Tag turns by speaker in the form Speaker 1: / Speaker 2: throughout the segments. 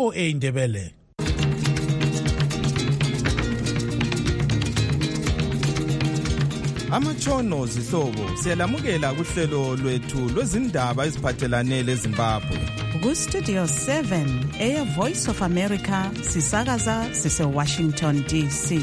Speaker 1: VOA Ndebele.
Speaker 2: Amatshono zihlobo siyalamukela kuhlelo lwethu lwezindaba eziphathelane leZimbabwe.
Speaker 3: Ku-Studio 7 Air Voice of America sisakaza sise-Washington DC.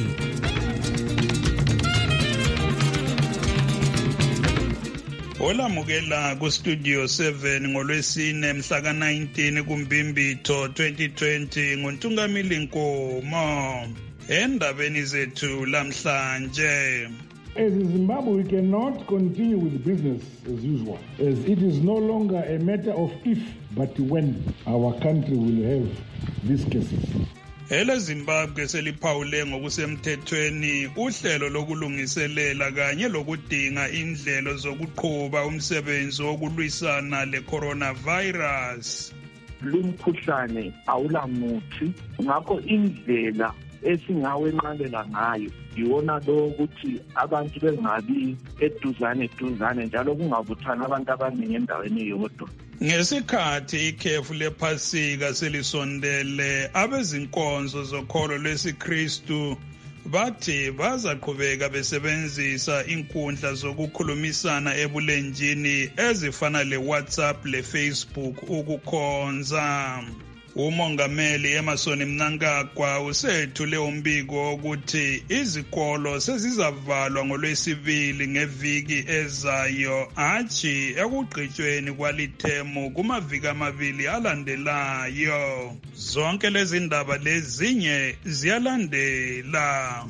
Speaker 4: Olamukela ku-Studio 7 ngolwesine mhla ka-19 kuMbimbitho 2020 nguNtungamili Nkomo. Endabeni zethu lamhlanje.
Speaker 5: As Zimbabwe, we cannot continue with business as usual, as it is no longer a matter of if, but when our country will have these cases.
Speaker 4: Ele Zimbabwe seliphawule ngokusemthethweni uhlelo lokulungiselela kanye lokudinga indlelo zokuqhuba umsebenzi wokulwisana le-coronavirus.
Speaker 6: Lumkhuhlane awulamuthi, ngakho indlela esingawenqabela ngayo yiwona lo ukuthi abantu bengabi eduzane njalo kungabuthana abantu abaningi endaweni eyodwa.
Speaker 4: Ngesikhathi ikhefu lephasika selisondele, abezinkonzo zokholo lwesiKristu bathi bazaqhubeka besebenzisa inkundla zokukhulumisana ebulenjini ezifana le-WhatsApp le-Facebook ukukhonza. Umongameli Emmerson Mnangagwa usethule umbiko ukuthi izikolo sezizavalwa ngolwesibili ngeviki ezayo athi ekugqityweni kwalithemu kumaviki amabili alandelayo. Zonke lezi ndaba lezinye ziyalandela.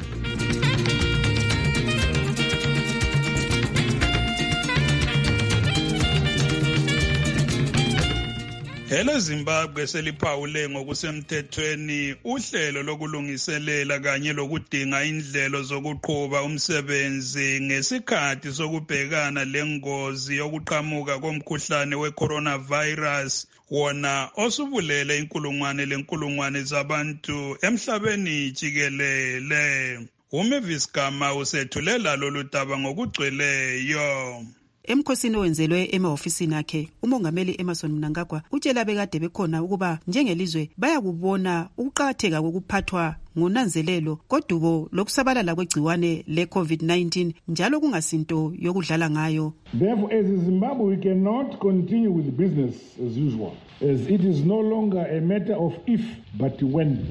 Speaker 4: Ele Zimbabwe seliphawule ngokusemthethweni uhlelo lokulungiselela kanye lokudinga indlelo zokuqhuba umsebenzi ngesikhathi sokubhekana lengozi yokuqhamuka komkhuhlane we-coronavirus wona osubulele inkulungwane zabantu emhlabeni jikelele. uMavis Gama usethulela lolu daba ngokugcweleyo.
Speaker 3: Emkhosini owenzelwe emahofisini akhe, umongameli Emmerson Mnangagwa utshela bekade bekhona ukuba njengelizwe bayakubona ukuqakatheka kokuphathwa ngonanzelelo kodubo lokusabalala kwegciwane le-COVID-19 njalo kungasinto yokudlala ngayo.
Speaker 5: Therefore, as Zimbabwe, we cannot continue with business as usual, as it is no longer a matter of if, but when.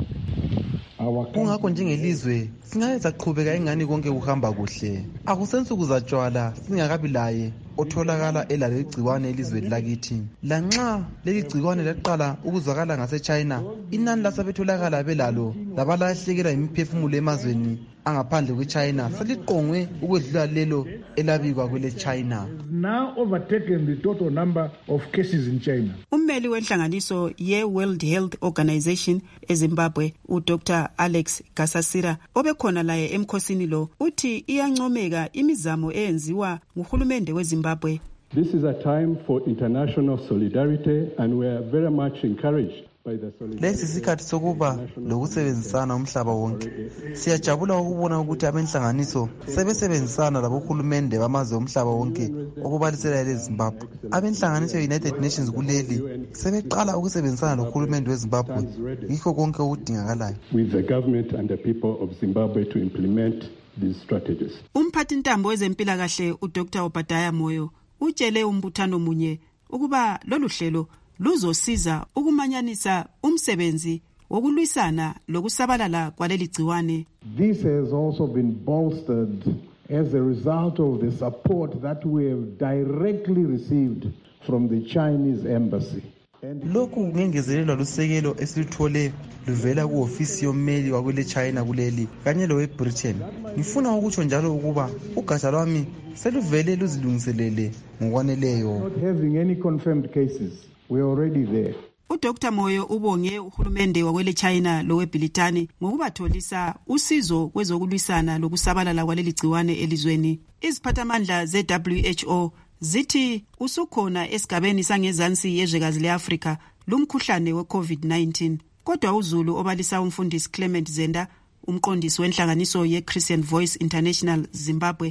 Speaker 7: Kungakho njengelizwe singake saqhubeka ingani konke kuhamba kuhle. Akusensuku zatshwala singakabi laye otholakala elalo igciwane elizweni lakithi. Lanxa leli gciwane laqala ukuzwakala ngase-China, inani lasebetholakala belalo labalahlekelwa imiphefumulo emazweni angaphandle kwe-China seliqongwe ukwedlula lelo elabikwa kwele-China.
Speaker 5: Now overtaken the total number of cases in China.
Speaker 3: Ummeli wenhlanganiso ye-World Health Organization eZimbabwe, uDr. Alex Gasasira, obekhona laye emkhosini lo, uthi iyancomeka imizamo eyenziwa nguhulumende weZimbabwe.
Speaker 8: This is a time for international solidarity and we are very much encouraged.
Speaker 7: Lesi sikhathi sokuba lokusebenzisana umhlaba wonke. Siyajabula ukubona ukuthi abenhlanganiso sebesebenzisana labohulumende bamazwe omhlaba wonke okubalisela leZimbabwe. Abenhlanganiso United Nations kuleli sebeqala ukusebenzisana lohulumende weZimbabwe yikho konke okudingakalayo.
Speaker 8: With the government and the people of Zimbabwe to implement these strategies.
Speaker 3: Umphathi ntambo wezempilakahle uDr. Obadiah Moyo utshele umbuthano munye ukuba lolu hlelo luzosiza ukumanyanisa umsebenzi wokulwisana lokusabalala kwaleli gciwane.
Speaker 5: This has also been bolstered as a result of the support that we have directly received from the Chinese embassy.
Speaker 7: Lokhu kungengezelelwa lusekelo esilithole luvela kuofisi yommeli wakwele China kuleli kanye lowe Britain. Ngifuna ukutsho njalo ukuba ugatsha lwami seluvele luzilungiselele ngokwaneleyo.
Speaker 5: Not having any confirmed cases. We are already there.
Speaker 3: uDr. Moyo ubonge uhulumende wakwele China lowe Britani ngokubatholisa usizo kwezokulwisana lokusabalala kwaleli gciwane elizweni. Iziphathamandla ze-WHO zithi usukhona esigabeni sangezansi yezwekazi le-Afrika lumkhuhlane we-COVID-19. Kodwa uZulu obalisa umfundisi Clement Zenda, umqondisi wenhlanganiso ye-Christian Voice International Zimbabwe,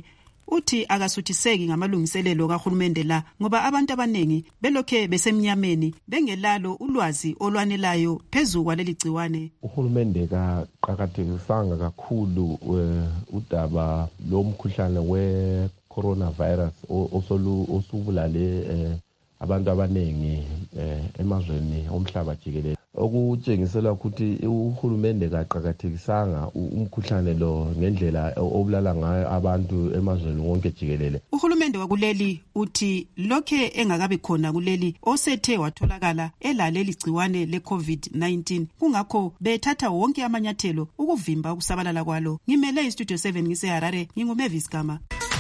Speaker 3: uthi akasuthiseki ngamalungiselelo kahulumende la ngoba abantu abanengi belokhe besemnyameni bengelalo ulwazi olwanelayo phezu kwaleli gciwane.
Speaker 1: Uhulumende kaqakathekisanga kakhulu udaba lomkhuhlane we-coronavirus osubulale abantu abanengi emazweni omhlaba jikelele, okutshengisela ukuthi uhulumende kaqakathekisanga umkhuhlane lo ngendlela obulala ngayo abantu emazweni wonke jikelele.
Speaker 3: Uhulumende wakuleli uthi lokhe engakabi khona kuleli osethe watholakala elaleli gciwane le-COVID-19, kungakho bethatha wonke amanyathelo ukuvimba ukusabalala kwalo. Ngimele iStudio 7 ngiseHarare, nginguMavis Gama.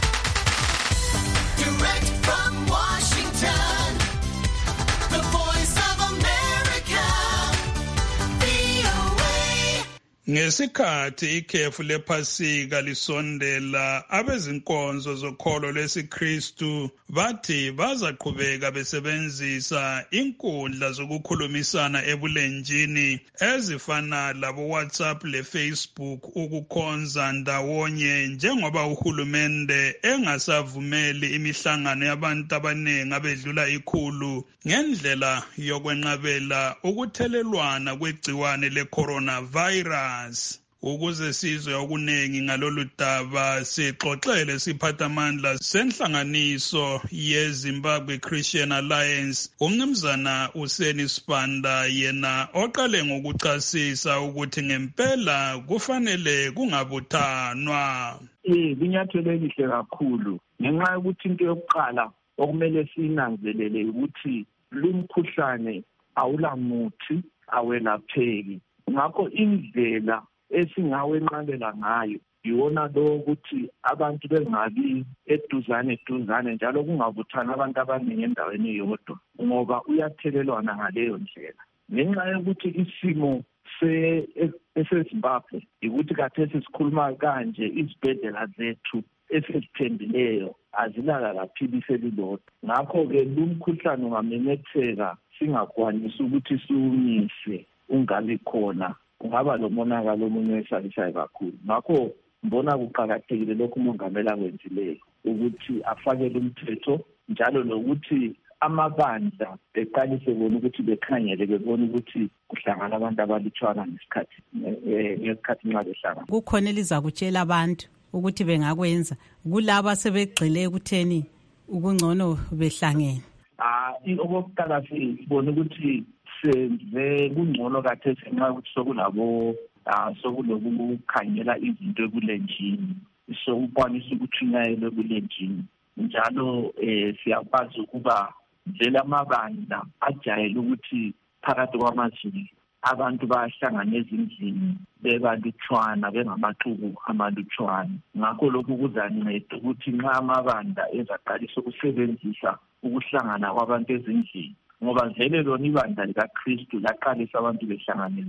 Speaker 9: Direct from Washington, the voice of America, VOA.
Speaker 4: Ngesikhathi ikhefu lePhasika lisondela, abezinkonzo zokholo lwesiKristu bathi bazaqhubeka besebenzisa inkundla zokukhulumisana ebulenjini ezifana labo WhatsApp leFacebook ukukhonza ndawonye, njengoba uhulumende engasavumeli imihlangano yabantu abanengi abedlula 100 ngendlela yokwenqabela ukuthelelwana kwegciwane le-coronavirus. Ukuze sizwe okunengi ngalolu daba, sixoxele siphathamandla senhlanganiso yeZimbabwe Christian Alliance, umnumzana Useni Sibanda, yena oqale ngokuchasisa ukuthi ngempela kufanele kungabuthanwa.
Speaker 6: Linyathelo elihle kakhulu ngenxa yokuthi into yokuqala okumele siyinanzelele ukuthi lumkhuhlane awulamuthi, awelapheki. Ngakho indlela esingawenqabela ngayo yiwona lo ukuthi abantu bengabi eduzane njalo kungabuthana abantu abaningi endaweni eyodwa, ngoba uyathelelwana ngaleyo ndlela. Ngenxa yokuthi isimo eseZimbabwe ukuthi khathesi sikhuluma kanje, izibhedlela zethu esizithembileyo azinalaphilisi elilodwa. Ngakho-ke lumkhuhlane ungamemetheka singakwanisi ukuthi siwumise ungabi khona, kungaba lomonakalo omunye esabisayo kakhulu. Ngakho mbona kuqakathekile lokhu umongameli akwenzileyo ukuthi afakele umthetho, njalo lokuthi amabandla beqalise bona ukuthi bekhangele bebona ukuthi kuhlangana abantu abalutshwana ngesikhathi nxa behlangana.
Speaker 10: Kukhona elizakutshela abantu ukuthi bengakwenza kulabo sebegxile ekutheni ukungcono behlangene.
Speaker 6: Okokuqala sibona ukuthi senze kungcono kathesi nxa ukuthi sokulabo sokulokukhangela izinto ebulenjini, sokukwanisa ukuthunyayela ebulenjini, njalo siyakwazi ukuba vele amabandla ajayele ukuthi phakathi kwamazulu abantu bayahlangana ezindlini bebalutshwana, bengamaxuku amalutshwana. Ngakho lokhu kuzanceda ukuthi nxa amabandla ezaqalisa ukusebenzisa ukuhlangana kwabantu ezindlini, ngoba vele lona ibandla likaKristu laqalisa abantu behlangane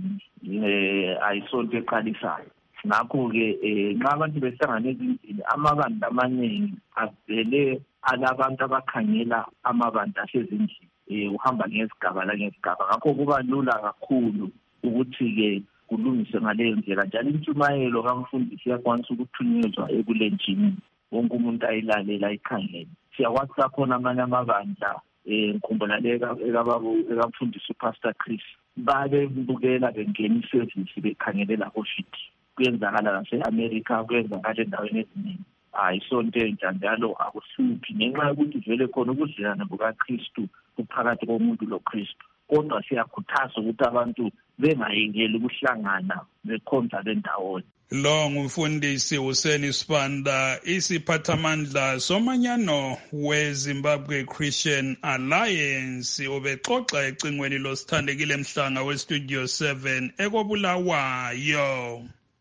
Speaker 6: ayisonto eqalisayo. Ngakho-ke nxa abantu behlangane ezindlini, amabandla amaningi avele alabantu abakhangela amabandla asezindlini, uhamba ngezigaba langezigaba. Ngakho kuba lula kakhulu ukuthi-ke kulungiswe ngaleyo ndlela, njalo intshumayelo kamfundisi iyakwanisa ukuthunyezwa ebulenjini, wonke umuntu ayilalela ayikhangele. Siyakwazi kakhona amanye amabandla ngikhumbula ekamfundisi uPastor Chris babebukela bengena isevisi bekhangele labo fithi. Kuyenzakala nase-America, kuyenzakala endaweni eziningi. Isonto entsha njalo akuhluphi ngenxa yokuthi vele khona ubudlelwano bukaKristu kuphakathi komuntu loKristu. Kodwa siyakhuthaza ukuthi abantu bengayekeli ukuhlangana bekhonza bendawonye.
Speaker 4: Lo ngumfundisi Useni Sibanda, isiphathamandla somanyano weZimbabwe Christian Alliance, obexoxa ecingweni losithandekile mhlanga weStudio 7 ekobulawayo.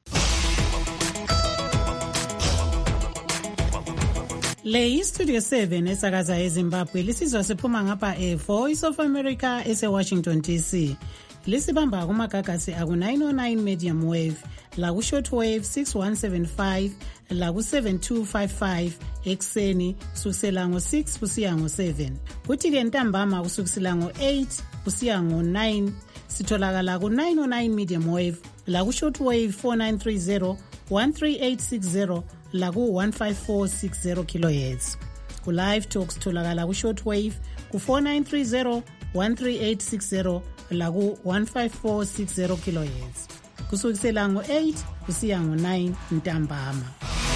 Speaker 10: Le iStudio 7 esakaza eZimbabwe lisizwa siphuma ngapha eVoice of America eseWashington DC. Lisibamba kumagagasi aku-909 medium wave, laku-short wave 6175, laku-7255 ekseni kusukisela ngo-6 kusiya ngo-7. Kuthi-ke ntambama kusukisela ngo-8 kusiya ngo-9 sitholakala ku-909 medium wave, laku-short wave 4930, 13860, laku-15460 kHz. Ku-live talks tholakala ku-shortwave ku-4930 13860 laku-15460 kHz kusukisela ngo-8 kusiya ngo-9 ntambama.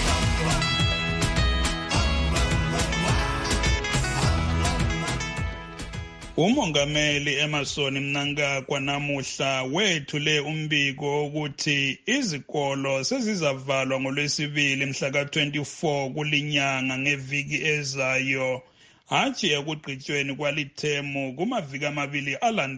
Speaker 4: Umongameli Emerson Mnangagwa namuhla wethule umbiko ukuthi izikolo sezizavalwa ngoLwesibili mhla ka-24 kulinyanga ngeviki ezayo, hatshi ekugqityweni kwalithemu kumaviki amabili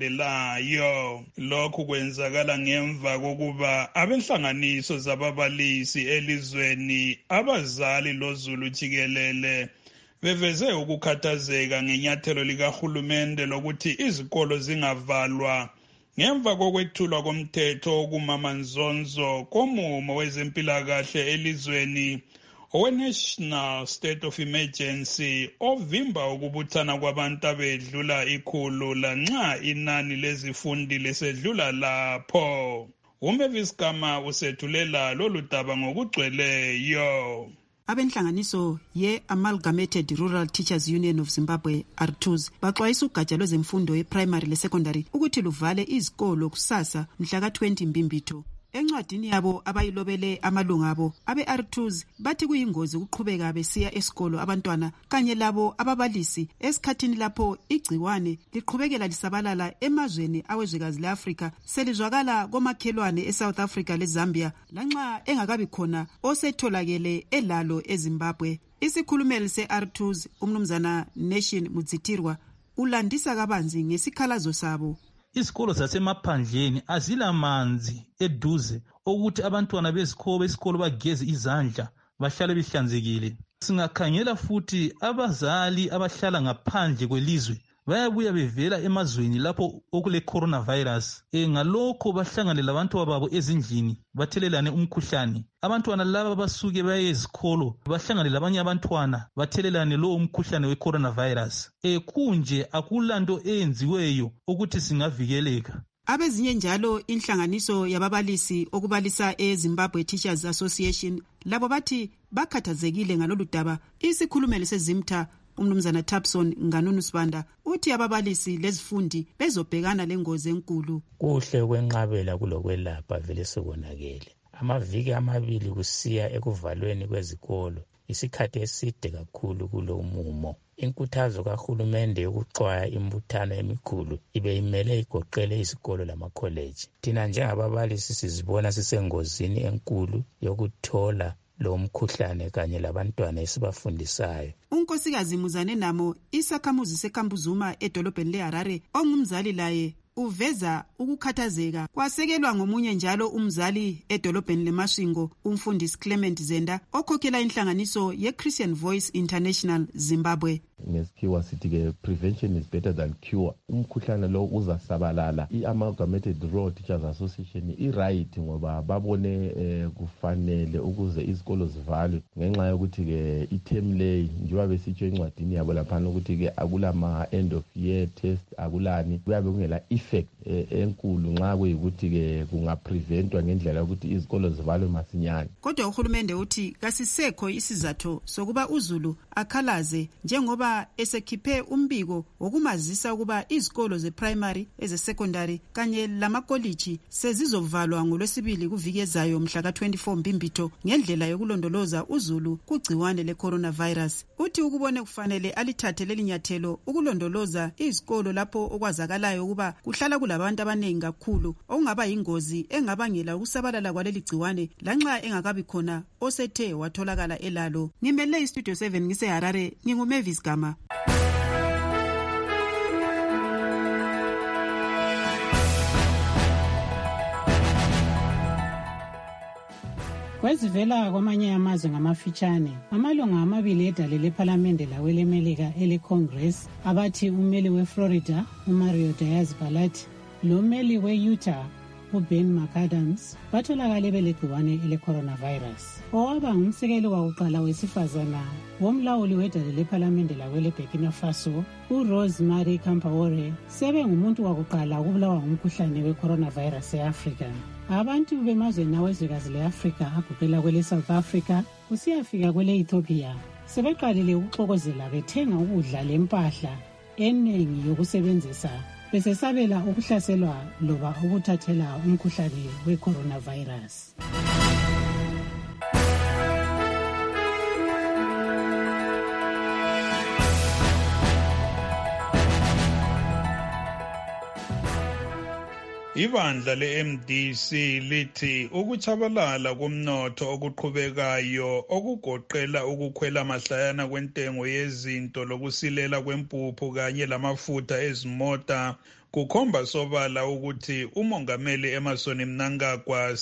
Speaker 4: alandelayo. Lokhu kwenzakala ngemva kokuba abenhlanganiso zababalisi elizweni, abazali loZulu jikelele beveze ukukhathazeka ngenyathelo likahulumende lokuthi izikolo zingavalwa ngemva kokwethulwa komthetho okumamanzonzo komumo wezempilakahle elizweni owe-National State of Emergency ovimba ukubuthana kwabantu abedlula 100 lanxa inani lezifundi lisedlula lapho. Umavis Gama usethulela lolu daba ngokugcweleyo.
Speaker 3: Abenhlanganiso ye-Amalgamated Rural Teachers Union of Zimbabwe, ARTUZ, baxwayisa ugatsha lwezemfundo ye-primary le-secondary ukuthi luvale izikolo kusasa mhla ka-20 Mbimbitho. Encwadini yabo abayilobele amalunga abo, abe-ARTUZ bathi kuyingozi ukuqhubeka besiya esikolo abantwana kanye labo ababalisi esikhathini lapho igciwane liqhubekela lisabalala emazweni awezwekazi le-Afrika selizwakala komakhelwane eSouth Africa leZambia lanxa engakabi khona osetholakele elalo eZimbabwe. Isikhulumeli se-ARTUZ umnumzana Nation Mudzitirwa ulandisa kabanzi ngesikhalazo sabo.
Speaker 11: Izikolo zasemaphandleni azilamanzi eduze ukuthi abantwana besikolo bageze izandla bahlale behlanzekile. Singakhangela futhi abazali abahlala ngaphandle kwelizwe bayabuya bevela emazweni lapho okule coronavirus. Ngalokho bahlangane labantu babo ezindlini bathelelane umkhuhlane. Abantwana laba basuke baye ezikolo bahlangane labanye abantwana bathelelane lo umkhuhlane we coronavirus. Kunje akulanto eyenziweyo ukuthi singavikeleka.
Speaker 3: Abezinye njalo inhlanganiso yababalisi okubalisa eZimbabwe Teachers Association labo bathi bakhathazekile ngalolu daba. Isikhulumeli seZimta umnumzana Tapson Nganunu Sibanda uthi ababalisi lezifundi bezobhekana lengozi enkulu.
Speaker 12: Kuhle kwenqabela kulokwelapha vele sekonakele. Amaviki amabili kusiya ekuvalweni kwezikolo isikhathi eside kakhulu kulo umumo. Inkuthazo kahulumende yokuxwaya imbuthano emikhulu ibe imele igoqele izikolo lamakholeji. Thina njengababalisi sizibona sisengozini enkulu yokuthola lo mkhuhlane kanye labantwana esibafundisayo.
Speaker 3: Unkosikazi Muzane Namo isakhamuzi seKambuzuma edolobheni leHarare ongumzali laye uveza ukukhathazeka kwasekelwa ngomunye njalo umzali edolobheni leMasvingo umfundisi Clement Zenda okhokhela inhlanganiso ye-Christian Voice International Zimbabwe.
Speaker 1: Ngesikhiwa sithi-ke prevention is better than cure. Umkhuhlane lo uzasabalala. I-Amalgamated Rural Teachers Association i-right ngoba babone kufanele ukuze izikolo zivalwe ngenxa yokuthi-ke i-term lay njengoba besitsho encwadini yabo laphana ukuthi-ke akulama-end of year test akulani kuyabe kungela effect enkulu nxa kuyikuthi-ke kungapreventwa ngendlela yokuthi izikolo zivalwe masinyane.
Speaker 3: Kodwa uhulumende uthi kasisekho isizatho sokuba uZulu akhalaze njengoba esekhiphe umbiko wokumazisa ukuba izikolo ze-primary eze-secondary kanye lamakoliji sezizovalwa ngoLwesibili kuviki ezayo mhla ka-24 Mbimbitho ngendlela yokulondoloza uZulu kugciwane le-coronavirus. Uthi ukubone kufanele alithathe leli nyathelo ukulondoloza izikolo lapho okwazakalayo ukuba kuhlala kulabantu abaningi kakhulu okungaba yingozi engabangela ukusabalala kwaleli gciwane lanxa engakabi khona osethe watholakala elalo. Ngimele iStudio 7 ngiseHarare nginguMavis Gama.
Speaker 10: Kwezivela kwamanye amazwe ngamafitshane, amalunga amabili edale lephalamende lawelemelika ele-Congress abathi umeli weFlorida uMario Diaz-Balart lo mmeli we-Utah uBen McAdams batholakale belegciwane ele-coronavirus. Owaba ngumsekeli wakuqala wesifazana womlawuli wedale lephalamende lakwele-Burkina Faso, uRosemary Compaore, sebengumuntu wakuqala ukubulawa ngumkhuhlane we-coronavirus e-Afrika. Abantu bemazweni awezwekazi le-Afrika agoqela kwele-South Africa kusiyafika kwele-Ethiopia sebeqalile ukuxokozela bethenga ukudla lempahla eningi yokusebenzisa besesabela ukuhlaselwa loba ukuthathela umkhuhlane we-coronavirus.
Speaker 4: Ibandla le-MDC lithi ukuchabalala komnotho okuqhubekayo okugoqela ukukhwela mahlayana kwentengo yezinto lokusilela kwempuphu kanye lamafutha ezimota kukhomba sobala ukuthi umongameli Emmerson Mnangagwa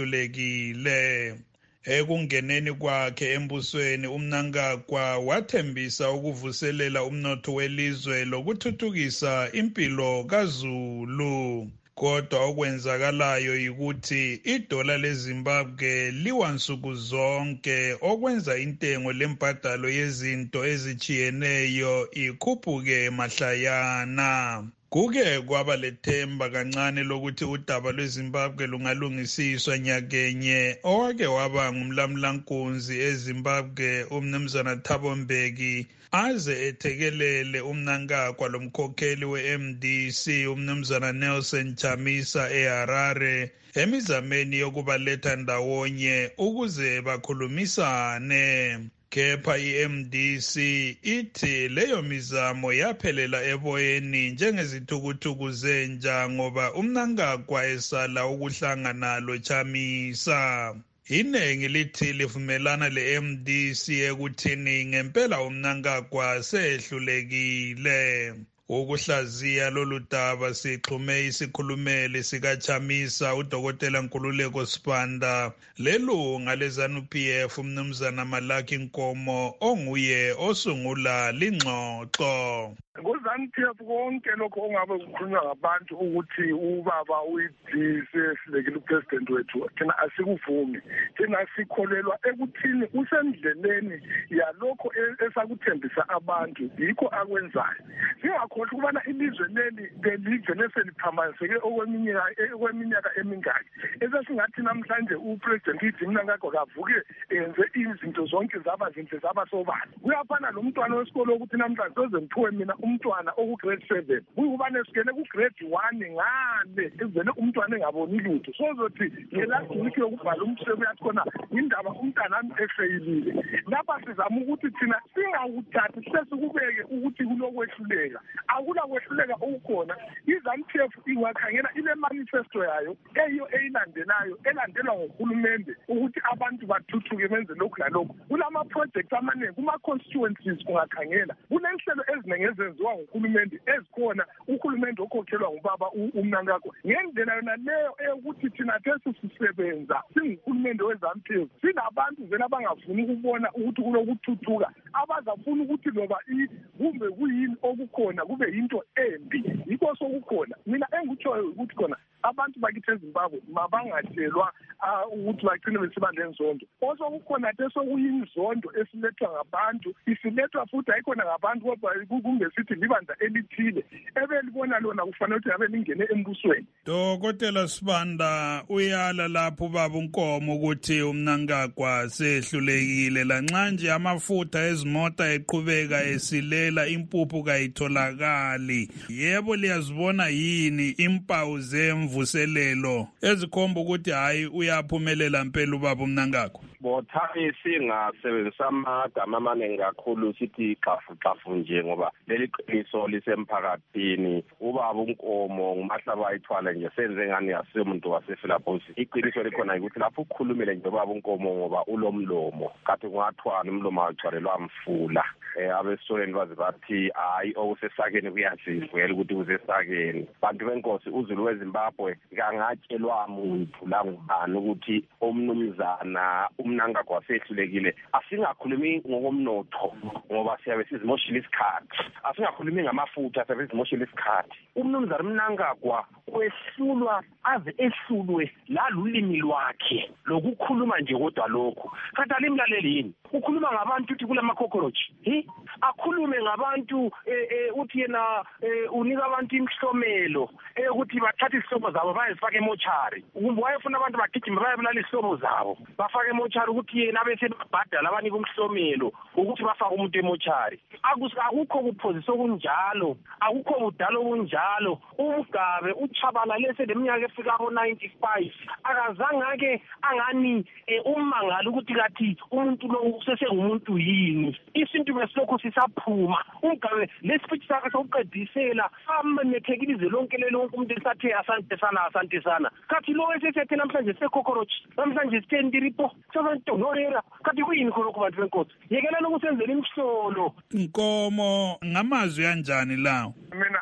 Speaker 4: sehlulekile. Ekungeneni kwakhe embusweni uMnangagwa wathembisa ukuvuselela umnotho welizwe lokuthuthukisa impilo kaZulu. Kodwa okwenzakalayo yikuthi idola leZimbabwe liwa nsuku zonke okwenza intengo lembadalo yezinto ezichiyeneyo ikhuphuke mahlayana. Kuke kwaba lethemba kancane lokuthi udaba lweZimbabwe lungalungisiswa nyakenye owake waba ngumlamulankunzi eZimbabwe uMnumzana Thabo Mbeki aze ethekelele uMnangagwa lomkhokheli we-MDC uMnumzana Nelson Chamisa eHarare emizameni yokubaletha ndawonye ukuze bakhulumisane. Kepha i-MDC ithi leyo mizamo yaphelela eboyeni njengezithukuthuku zenja ngoba uMnangagwa esala ukuhlangana lo Chamisa. Inengi lithi livumelana le-MDC ekuthini ngempela uMnangagwa sehlulekile. Ukuhlaziya lolu daba sixhume isikhulumeli sikaChamisa uDokotela Nkululeko Sibanda lelunga leZANU-PF uMnumzana Malaki Nkomo onguye osungula lingxoxo.
Speaker 13: NgoZANU-PF konke lokho ongabe kukhulunywa ngabantu ukuthi ubaba sehlulekile upresident wethu thina asikuvumi. Thina sikholelwa ekuthini usendleleni yalokho esakuthembisa abantu yikho akwenzayo. Singakhohlwa ukubana ilizwe leli belizwe leseliphambaniseke okweminyaka emingaki. Esesingathi namhlanje upresident uMnangagwa kavuke enze izinto zonke zaba zinhle zaba sobala. Kuyafana lo mntwana wesikolo ukuthi namhlanje sozemphiwe mina umntwana oku-grade 7 kuyikubana esikele ku-grade 1 ngale evele umntwana engaboni lutho sozothi ngelagwiki yokubhala umsebenzi yathi khona indaba umntanami efeyilile. Lapha sizama ukuthi thina singawuthathi sesikubeke ukuthi kulokwehluleka. Akula kwehluleka okukhona. iZANU-PF ingakhangela ile manifesto yayo eyiyo eyilandelayo elandelwa nguhulumende ukuthi abantu bathuthuke benze lokhu lalokhu. Kulama projects amaningi kuma constituencies kungakhangela kunenhlelo eziningi ezenziwa nguhulumende ezikhona uhulumende okhokhelwa ngubaba uMnangagwa. Ngendlela yona leyo eyokuthi thina sisebenza singuhulumende weZANU-PF sinabantu vele abangafuni ukubona ukuthi kulokuthuthuka abazafuna ukuthi loba kumbe kuyini okukhona kube yinto embi yikho sokukhona. Mina engikutshoyo ukuthi khona abantu bakithi eZimbabwe mabangatshelwa ukuthi bagcine besiba lenzondo. Osokukhona sokuyinzondo esilethwa ngabantu isilethwa futhi ayikhona ngabantu kodwa kungesithi libandla elithile ebelibona lona kufanele ukuthi abe lingene embusweni.
Speaker 4: Dokotela Sibanda uyala lapho ubaba uNkomo ukuthi uMnangagwa sehlulekile lanxa nje amafutha ezimota eqhubeka esilela impuphu kayitholakali. Yebo liyazibona yini impawu zemvuselelo ezikhomba ukuthi hayi uyaphumelela impela ubaba uMnangagwa?
Speaker 14: Bothami singasebenzisa amagama amaningi kakhulu sithi xafu nje ngoba leli qiniso lisemphakathini. Ubaba uNkomo ngumahlaba ayithwala nje senze ngani yasimuntu wasePhilipos. Iqiniso likhona ukuthi lapho ukhulumile nje ubaba uNkomo ngoba ulomlomo kathi kungathwana umlomo awuthwalelwa mfula. Abesoneni baze bathi hayi okusesakeni kuyazivela ukuthi usesakeni. Bantu benkosi uZulu weZimbabwe kangatshelwa muntu la ngubani ukuthi omnumzana umnangagwa sehlulekile asingakhulumi ngokomnotho ngoba siyabe sizimoshile isikhathi, asingakhulumi ngamafutha siyabe sizimoshile isikhathi. Umnumzana Mnangagwa kwehlulwa aze ehlulwe lalulimi lwakhe lokukhuluma nje kodwa lokho. Kanti alimlaleli yini? Ukhuluma ngabantu uthi kula cockroach. Akhulume ngabantu uthi yena unika abantu imhlomelo ukuthi bathathe isihlobo zabo bayifake emochari. Wayefuna abantu bagijime bayabulala isihlobo zabo bafake emochari ukuthi yena bese babhadala abanika umhlomelo ukuthi bafake umuntu emochari. Akukho kuphozisa okunjalo, akukho budalo okunjalo. Umgabe uchabalale seleminyaka efika ko-95 akazange ke angani umangala ukuthi kathi umuntu lo usesengumuntu yini. Isintu besilokho sisaphuma. Umgabe lespeech sakhe sokuqedisela amemethekilize lonke lonke umuntu esathe asante sana. Kathi lo esethe namhlanje sekhokhoroch, namhlanje sitendiripo, sabantonorera. Kathi kuyini khona kubantu benkosi? Yekelana ukusenzela imhlolo.
Speaker 4: Nkomo ngamazwi kanjani lawo?
Speaker 13: Mina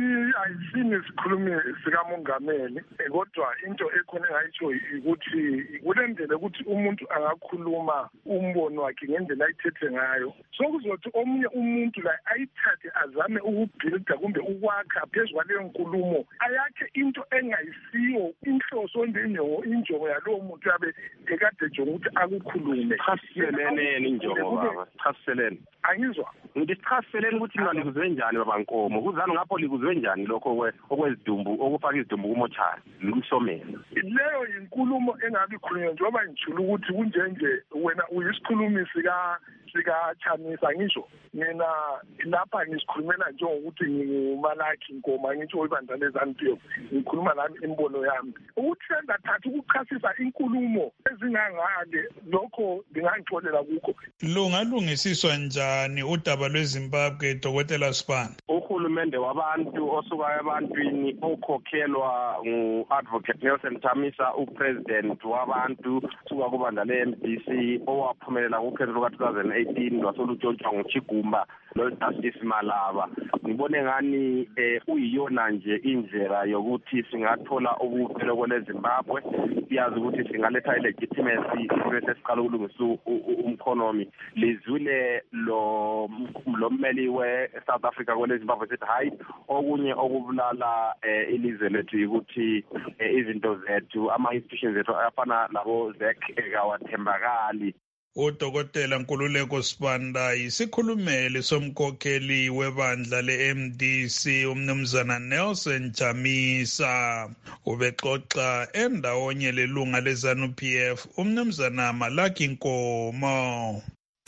Speaker 13: ayisini isikhulumi sikamongameli kodwa into ekhona engayitsho ukuthi kulendlela ukuthi umuntu angakhuluma umbono wakhe ngendlela ayithethe ngayo. Sokuzothi omunye umuntu la ayithathe azame ukubuilda kumbe ukwakha phezulu kwaleyo nkulumo ayakhe into engayisiyo inhloso injongo yalowo muntu yabe ekade nje ukuthi akukhulume.
Speaker 14: Chasiselene injongo baba, chasiselene.
Speaker 13: Angizwa.
Speaker 14: Ngithi chasiselene ukuthi mina likuzwe njani baba Nkomo? Kuzani ngapho likuzwe njani lokho okwezidumbu okufaka izidumbu kumochari lumsomelo?
Speaker 13: Leyo inkulumo engabe ikhulunywa njengoba ngijula ukuthi kunjenje wena uyisikhulumi sika-Chamisa ngisho mina lapha ngisikhulumela njengokuthi ngingumalakhi Nkoma ngitsho ibandla leZANU-PF ngikhuluma nami imbono yami ukuthi sengathatha ukuchasisa inkulumo ezingangale lokho ngingangixolela kukho.
Speaker 4: Lungalungisiswa njani udaba lweZimbabwe Dr. Sibanda?
Speaker 14: Uhulumende wabantu osuka ebantwini okhokhelwa ngu-Advocate Nelson Chamisa upresident wabantu suka kubandla le-MDC owaphumelela kukhetho luka-2018 lwasolutshontsha nguChigumba lo-Justice Malaba. Ngibone ngani uyiyona nje indlela yokuthi singathola ukuphela kweleZimbabwe, siyazi ukuthi singaletha ilegitimacy bese siqala ukulungisa umkhonomi. Lizwile lo mmeli we-South Africa kweleZimbabwe sithi hayi okunye okubulala ilizwe lethu ukuthi izinto zethu ama-institutions zethu afana labo ZEC kawathembakali.
Speaker 4: Udokotela Nkululeko Sibanda yisikhulumeli somkhokheli webandla le-MDC umnumzana Nelson Chamisa ubexoxa endawonye lelunga leZANU-PF umnumzana Malaki Nkomo.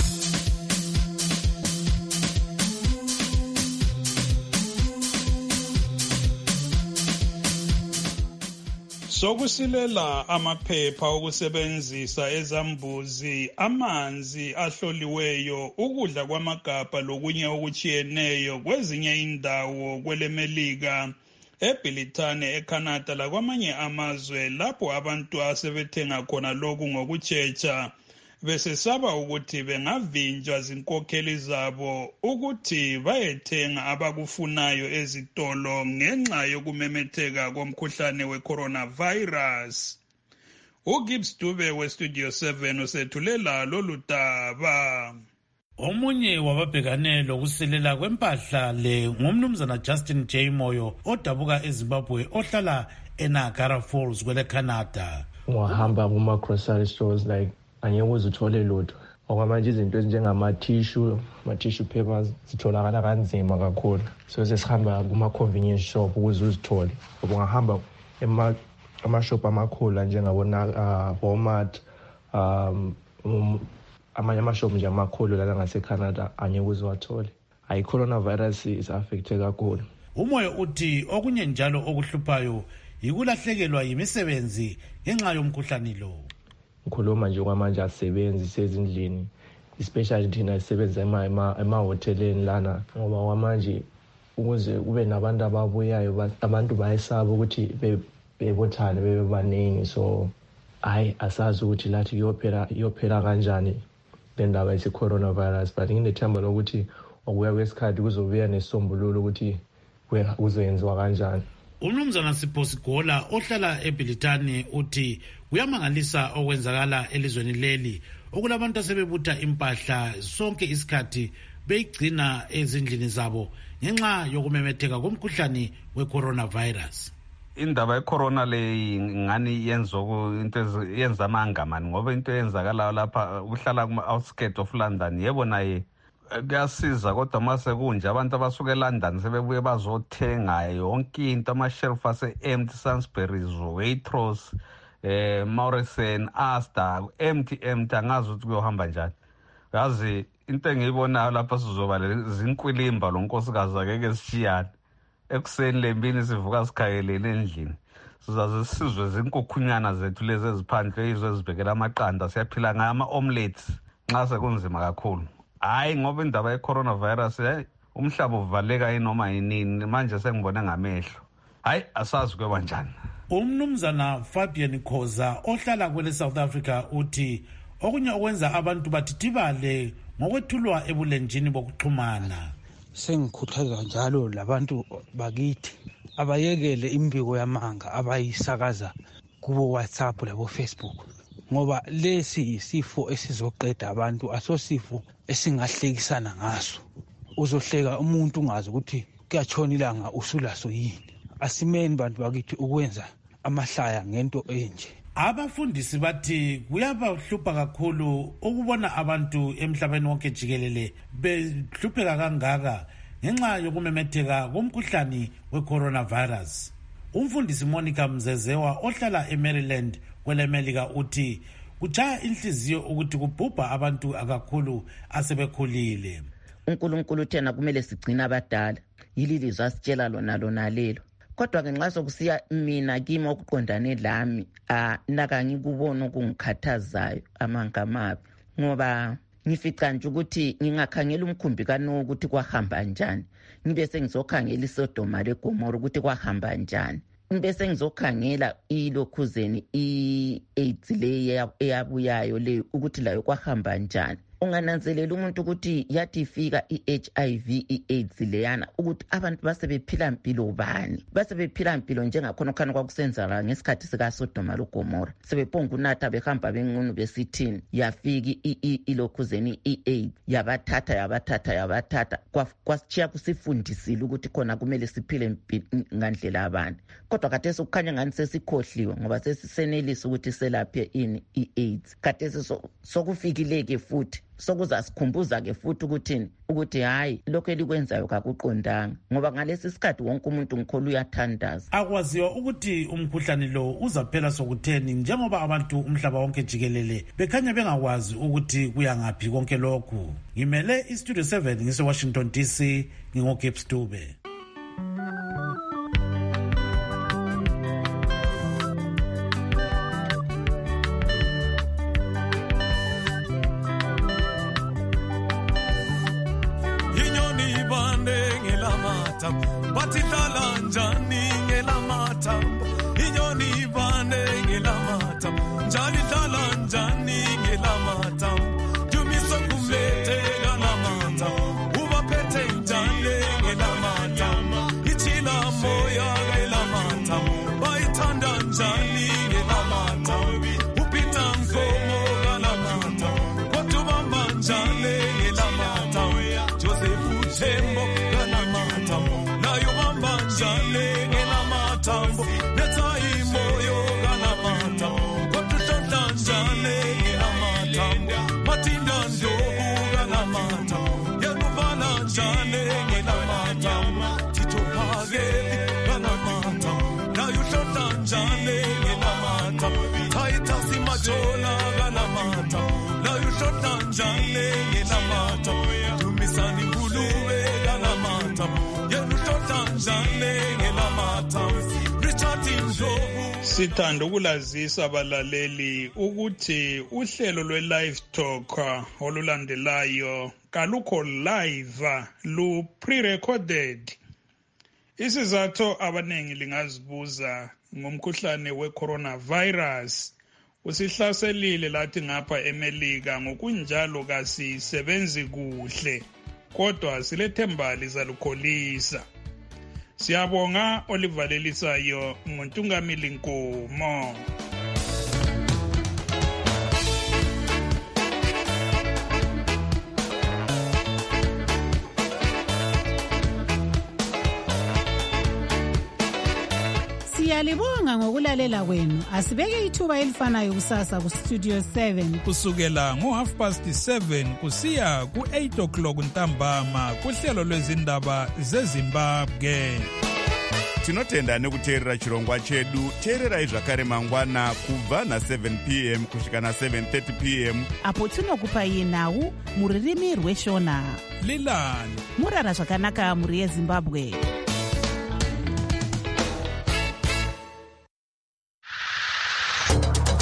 Speaker 4: Sokusilela amaphepha okusebenzisa ezambuzi, amanzi ahloliweyo, ukudla kwamagabha lokunye okuchiyeneyo kwezinye indawo kwelemelika, eBrithani, eCanada lakwamanye amazwe lapho abantu asebethenga khona lokhu ngokutshetsha besesaba ukuthi bengavinjwa zinkokheli zabo ukuthi bayethenga abakufunayo ezitolo ngenxa yokumemetheka komkhuhlane we-coronavirus. uGibbs Dube weStudio 7 usethulela lolu daba.
Speaker 15: Omunye wababhekane lokusilela kwempahla le ngumnumzana Justin J. Moyo odabuka eZimbabwe ohlala eNiagara Falls kweleCanada.
Speaker 16: Wahamba kuma-grocery stores like angeke uzithole lutho okwamanje izinto ezinjengama-tissue papers zitholakala kanzima kakhulu, so sesihamba kuma-convenience shop ukuze uzithole. Ungahamba ama-shop amakhulu njengabo-Walmart, amanye ama-shop nje amakhulu lana ngaseCanada angeke uziwathole. Hayi, coronavirus is-affecte kakhulu.
Speaker 15: Umoya uthi okunye njalo okuhluphayo yikulahlekelwa yimisebenzi ngenxa yomkhuhlane lo.
Speaker 16: Ngikhuluma nje kwamanje asebenzi sezindlini, especially thina sisebenza emahoteleni lana, ngoba kwamanje ukuze kube nabantu ababuyayo abantu bayesaba ukuthi bebothane bebe baningi, so hayi asazi ukuthi lathi iyophela kanjani le ndaba yesi-coronavirus, but nginethemba lokuthi ukuya kwesikhathi kuzobuya nesisombululo ukuthi kuzoyenziwa kanjani.
Speaker 15: Umnumzana Sipho Sigola ohlala eBilitani uthi kuyamangalisa okwenzakala elizweni leli okulabantu asebebutha impahla sonke isikhathi beyigcina ezindlini zabo ngenxa yokumemetheka komkhuhlane we-coronavirus.
Speaker 17: Indaba ye-corona le ngani yenza amanga mani ngoba into eyenzakalayo lapha uhlala kuma-outskirt of London yebo naye kuyasiza kodwa mase kunje abantu abasuka eLondon sebebuye bazothenga yonke into ama-shelf ase-empty, Sainsbury's, Waitrose, Morrison, Asda, empty angazi ukuthi kuyohamba njani. Yazi into engiyibonayo lapha sizoba zinkwilimba lo nkosikazi akeke sishiyane. Ekuseni lembini sivuka sikhakelele endlini. Sizaze sizwe zinkukhunyana zethu lezi eziphandle izwe ezibhekela amaqanda siyaphila ngayo ama-omelets nxa sekunzima kakhulu. Hayi ngoba indaba ye-coronavirus umhlaba uvaleka inoma yinini manje sengibone ngamehlo. Hayi asazi kuyoba njani.
Speaker 15: Umnumzana Fabian Khoza ohlala kwele South Africa uthi okunye okwenza abantu bathithibale ngokwethulwa ebulenjini bokuxhumana.
Speaker 18: Sengikhuthaza njalo labantu bakithi abayekele imbiko yamanga abayisakaza kubo WhatsApp labo Facebook ngoba lesi isifo esizoqeda abantu asosifo esingahlekisana ngaso. Uzohleka umuntu ungazi ukuthi kuyatshona ilanga usulaso yini. Asimeni bantu bakithi ukwenza amahlaya ngento enje.
Speaker 15: Abafundisi bathi kuyabahlupha kakhulu ukubona abantu emhlabeni wonke jikelele behlupheka kangaka ngenxa yokumemetheka komkhuhlane we-coronavirus. Umfundisi Monica Mzezewa ohlala eMaryland kwelemelika uthi kujaya inhliziyo ukuthi kubhubha abantu akakhulu asebekhulile.
Speaker 19: uNkulunkulu thena kumele sigcina abadala yililizwe asitshela lona lelo. Kodwa ke nxa sokusiya mina kimi okuqondane lami nakangikubona okungikhathazayo amangamabi ngoba ngifica nje ukuthi ngingakhangela umkhumbi kaNoah ukuthi kwahamba njani ngibe sengizokhangela iSodoma leGomora ukuthi kwahamba njani ngibe sengizokhangela ilokhuzeni i-AIDS le eyabuyayo le ukuthi layo kwahamba njani. Ungananzelela umuntu ukuthi yathi ifika i-HIV i-AIDS leyana ukuthi abantu basebephila impilo bani basebephila impilo njengakhona khona kwakusenzala ngesikhathi sika Sodoma leGomora sebephonga unatha behamba benqunu besithini yafika ilokhuzeni i-AIDS yabathatha kwasichiya kusifundisile ukuthi khona kumele siphile ngandlela abantu kodwa khathesi ukukhanya ngani sesikhohliwe ngoba sesisenelisa ukuthi selaphe ini i-AIDS khathesi sokufikileke futhi sokuzasikhumbuza ke futhi ukuthi hayi lokho elikwenzayo kakuqondanga ngoba ngalesi sikhathi wonke umuntu ngikholwa uyathandaza.
Speaker 15: Akwaziwa ukuthi umkhuhlane lo uzaphela sokutheni njengoba abantu umhlaba wonke jikelele bekhanya bengakwazi ukuthi kuyangaphi konke lokhu. Ngimele iStudio 7 ngise-Washington DC ngingoGibbs Dube.
Speaker 9: Bathi dlala njani ngelamathambo inyoni bane ngelamathambo njani dlala njani ngelamathambo dumiso kumlethe ngelamathambo ubaphethe njani ngelamathambo ichila moya ngelamathambo bayithanda njani ngelamathambo upita mkomo ngelamathambo kodubamba njani ngelamathambo Joseph Thembo
Speaker 4: Sithanda ukulazisa abalaleli ukuthi uhlelo lwe-Live Talk olulandelayo kalukho live lu-pre-recorded. Isizathu abanengi lingazibuza ngomkhuhlane we-coronavirus usihlaselile lathi ngapha eMelika ngokunjalo kasisebenzi kuhle kodwa silethemba lizalukholisa. Siyabonga olivalelisayo nguNtungamili Nkomo.
Speaker 10: Siyalibonga ngokulalela kwenu. Asibeke ithuba elifanayo kusasa ku Studio 7
Speaker 4: kusukela ngo7:30 kusiya ku8 ntambama kuhlelo lwezindaba zeZimbabwe.
Speaker 20: Tinotenda nekuteerera chirongwa chedu. Teererai zvakare mangwana kubva na7 p.m. kusvika na7:30 p.m.
Speaker 21: apo tinokupai nhau muririmi rweshona.
Speaker 4: Lilani
Speaker 21: murara zvakanaka muri yeZimbabwe.